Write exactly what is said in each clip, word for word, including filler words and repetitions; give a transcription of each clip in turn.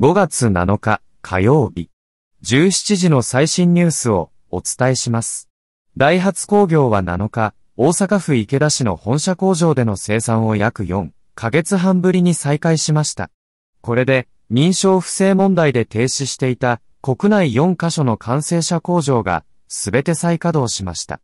ごがつなのか火曜日、じゅうしちじの最新ニュースをお伝えします。ダイハツ工業はなのか、大阪府池田市の本社工場での生産を約よんかげつはんぶりに再開しました。これで、認証不正問題で停止していた国内よんかしょの完成車工場がすべて再稼働しました。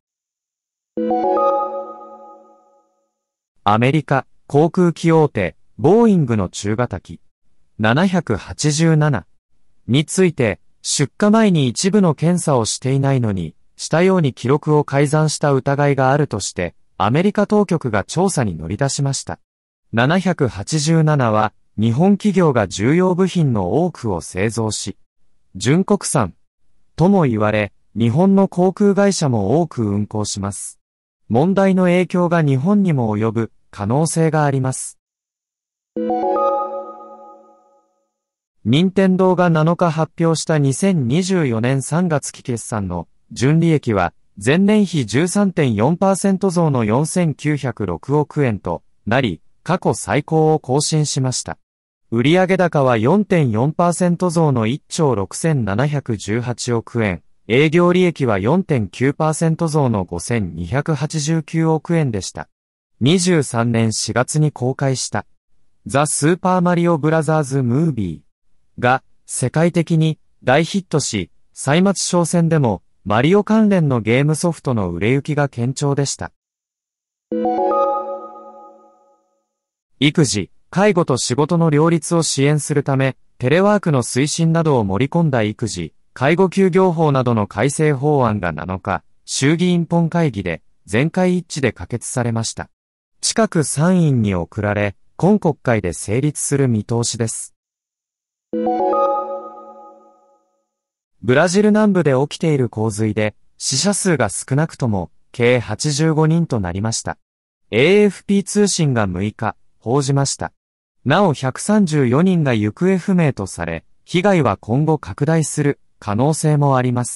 アメリカ航空機大手ボーイングの中型機ななひゃくはちじゅうななについて出荷前に一部の検査をしていないのにしたように記録を改ざんした疑いがあるとしてアメリカ当局が調査に乗り出しました。ななひゃくはちじゅうななは日本企業が重要部品の多くを製造し、純国産とも言われ、日本の航空会社も多く運航します。問題の影響が日本にも及ぶ可能性があります。任天堂がなのか発表したにせんにじゅうよねんさんがつ期決算の純利益は前年比 じゅうさんてんよんパーセント 増のよんせんきゅうひゃくろくおくえんとなり、過去最高を更新しました。売上高は よんてんよんパーセント 増のいっちょうろくせんななひゃくじゅうはちおくえん、営業利益は よんてんきゅうパーセント 増のごせんにひゃくはちじゅうきゅうおくえんでした。にじゅうさんねんしがつに公開したザ・スーパーマリオブラザーズ・ムービーが世界的に大ヒットし、歳末商戦でもマリオ関連のゲームソフトの売れ行きが堅調でした。育児、介護と仕事の両立を支援するため、テレワークの推進などを盛り込んだ育児、介護休業法などの改正法案がなのか、衆議院本会議で全会一致で可決されました。近く参院に送られ、今国会で成立する見通しです。ブラジル南部で起きている洪水で死者数が少なくとも計はちじゅうごにんとなりました。エーエフピー 通信がむいか報じました。なおひゃくさんじゅうよにんが行方不明とされ、被害は今後拡大する可能性もあります。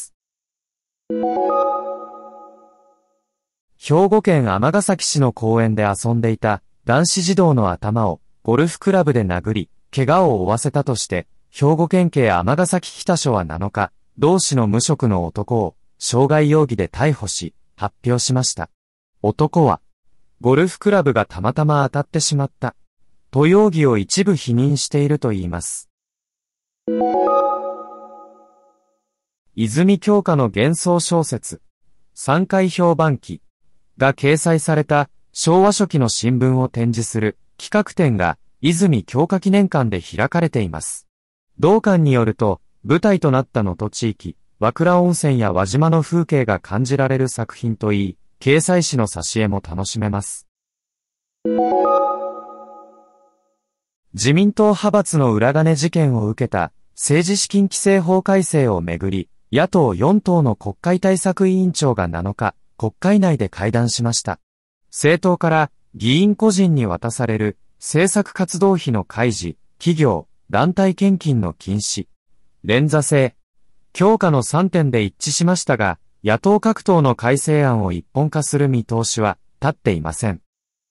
兵庫県尼崎市の公園で遊んでいた男子児童の頭をゴルフクラブで殴り、怪我を負わせたとして、兵庫県警尼崎北署はなのか、同市の無職の男を傷害容疑で逮捕し、発表しました。男は、ゴルフクラブがたまたま当たってしまった、と容疑を一部否認しているといいます。泉鏡花の幻想小説、三回評判記が掲載された昭和初期の新聞を展示する企画展が泉鏡花記念館で開かれています。同館によると、舞台となった能登地域、和倉温泉や輪島の風景が感じられる作品といい、掲載誌の挿絵も楽しめます。自民党派閥の裏金事件を受けた政治資金規正法改正をめぐり、野党よんとうの国会対策委員長がなのか、国会内で会談しました。政党から議員個人に渡される政策活動費の開示、企業、団体献金の禁止、連座制、強化のさんてんで一致しましたが、野党各党の改正案を一本化する見通しは立っていません。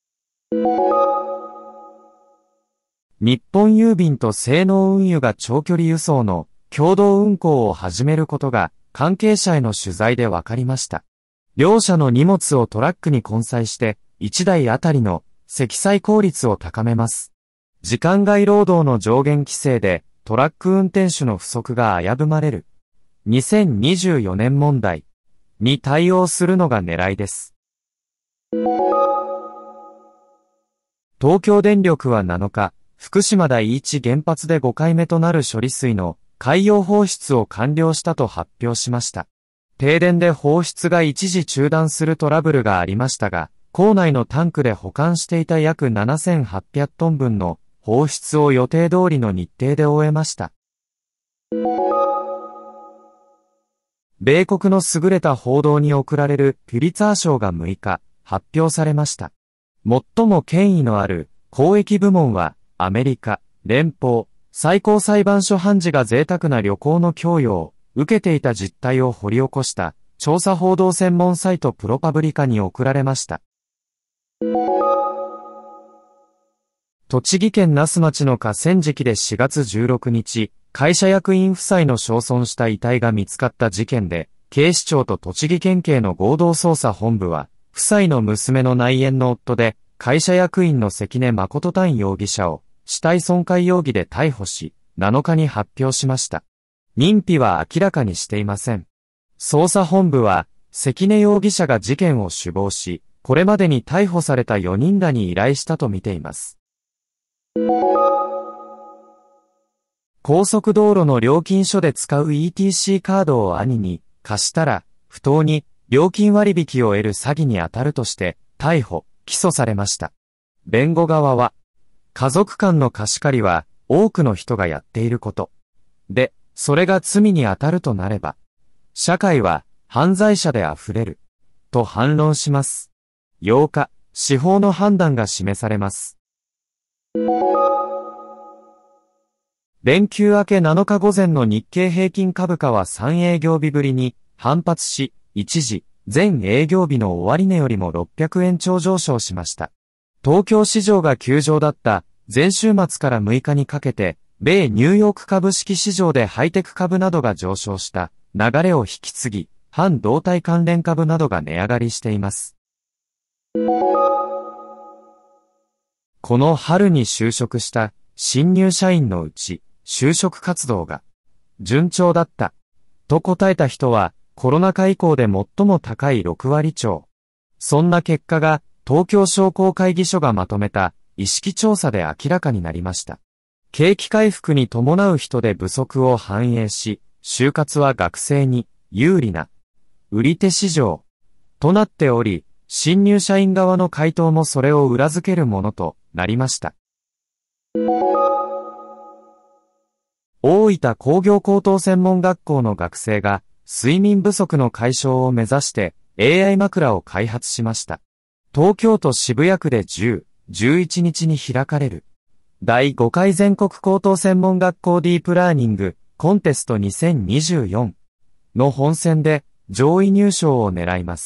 日本郵便と西濃運輸が長距離輸送の共同運行を始めることが関係者への取材で分かりました。両社の荷物をトラックに混載していちだいあたりの積載効率を高めます。時間外労働の上限規制でトラック運転手の不足が危ぶまれるにせんにじゅうよねん問題に対応するのが狙いです。東京電力はなのか、福島第一原発でごかいめとなる処理水の海洋放出を完了したと発表しました。停電で放出が一時中断するトラブルがありましたが、構内のタンクで保管していた約ななせんはっぴゃくトン分の放出を予定通りの日程で終えました。米国の優れた報道に贈られるピュリツァー賞がむいか発表されました。最も権威のある公益部門はアメリカ連邦最高裁判所判事が贅沢な旅行の供与を受けていた実態を掘り起こした調査報道専門サイトプロパブリカに贈られました。 栃木県那須町の河川敷でしがつじゅうろくにち、会社役員夫妻の焼損した遺体が見つかった事件で、警視庁と栃木県警の合同捜査本部は、夫妻の娘の内縁の夫で、会社役員の関根誠丹容疑者を、死体損壊容疑で逮捕し、なのかに発表しました。認否は明らかにしていません。捜査本部は、関根容疑者が事件を首謀し、これまでに逮捕されたよにんらに依頼したとみています。高速道路の料金所で使う イーティーシー カードを兄に貸したら、不当に料金割引を得る詐欺に当たるとして、逮捕、起訴されました。弁護側は、家族間の貸し借りは多くの人がやっていること。で、それが罪に当たるとなれば、社会は犯罪者で溢れる。と反論します。ようか、司法の判断が示されます。連休明けなのか午前の日経平均株価はさん営業日ぶりに反発し、一時、前営業日の終値よりもろっぴゃくえん超上昇しました。東京市場が休場だった前週末からむいかにかけて、米ニューヨーク株式市場でハイテク株などが上昇した流れを引き継ぎ、半導体関連株などが値上がりしています。この春に就職した新入社員のうち、就職活動が順調だったと答えた人はコロナ禍以降で最も高いろくわりちょう。そんな結果が東京商工会議所がまとめた意識調査で明らかになりました。景気回復に伴う人手不足を反映し、就活は学生に有利な売り手市場となっており、新入社員側の回答もそれを裏付けるものとなりました。大分工業高等専門学校の学生が睡眠不足の解消を目指して エーアイ 枕を開発しました。東京都渋谷区でじゅう、じゅういちにちに開かれるだいごかい全国高等専門学校ディープラーニングコンテストにせんにじゅうよんの本選で上位入賞を狙います。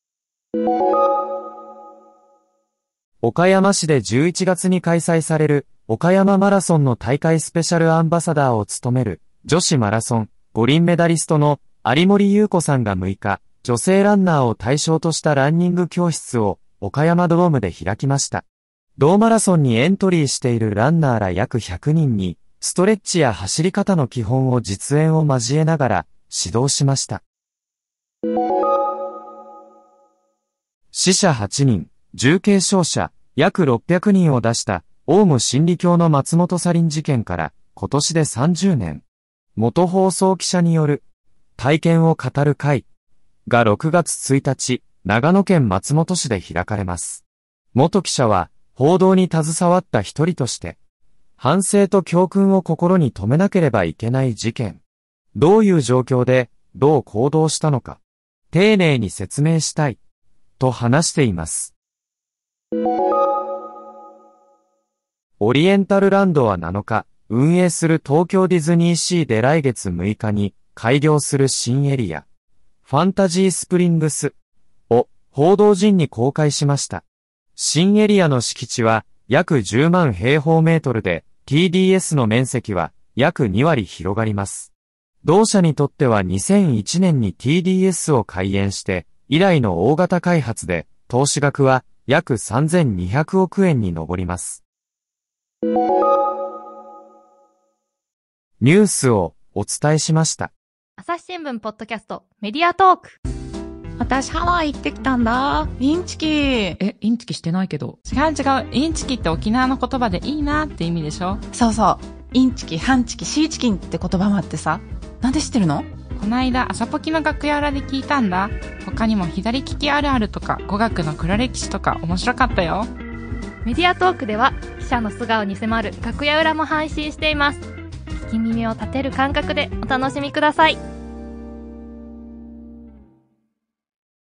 岡山市でじゅういちがつに開催される岡山マラソンの大会スペシャルアンバサダーを務める女子マラソン五輪メダリストの有森裕子さんがむいか、女性ランナーを対象としたランニング教室を岡山ドームで開きました。同マラソンにエントリーしているランナーら約ひゃくにんにストレッチや走り方の基本を実演を交えながら指導しました。死者はちにん、重軽傷者約ろっぴゃくにんを出したオウム真理教の松本サリン事件から今年でさんじゅうねん。元放送記者による体験を語る会がろくがつついたち、長野県松本市で開かれます。元記者は報道に携わった一人として、反省と教訓を心に留めなければいけない事件。どういう状況でどう行動したのか、丁寧に説明したい、と話しています。オリエンタルランドはなのか、運営する東京ディズニーシーで来月むいかに開業する新エリア、ファンタジースプリングスを報道陣に公開しました。新エリアの敷地は約じゅうまんへいほうメートルで ティーディーエス の面積は約にわり広がります。同社にとってはにせんいちねんに ティーディーエス を開園して以来の大型開発で投資額は約さんぜんにひゃくおくえんに上ります。ニュースをお伝えしました。 朝日新聞ポッドキャストメディアトーク。 私ハワイ行ってきたんだ。インチキ。 え、インチキしてないけど。 違う違う。インチキって沖縄の言葉でいいなって意味でしょ。 そうそう。インチキ、ハンチキ、シーチキンって言葉もあってさ。なんで知ってるの？ こないだ朝ポキの楽屋裏で聞いたんだ。他にも左利きあるあるとか語学の黒歴史とか面白かったよ。 メディアトークでは記者の素顔に迫る楽屋裏も配信しています。聞き耳を立てる感覚でお楽しみください。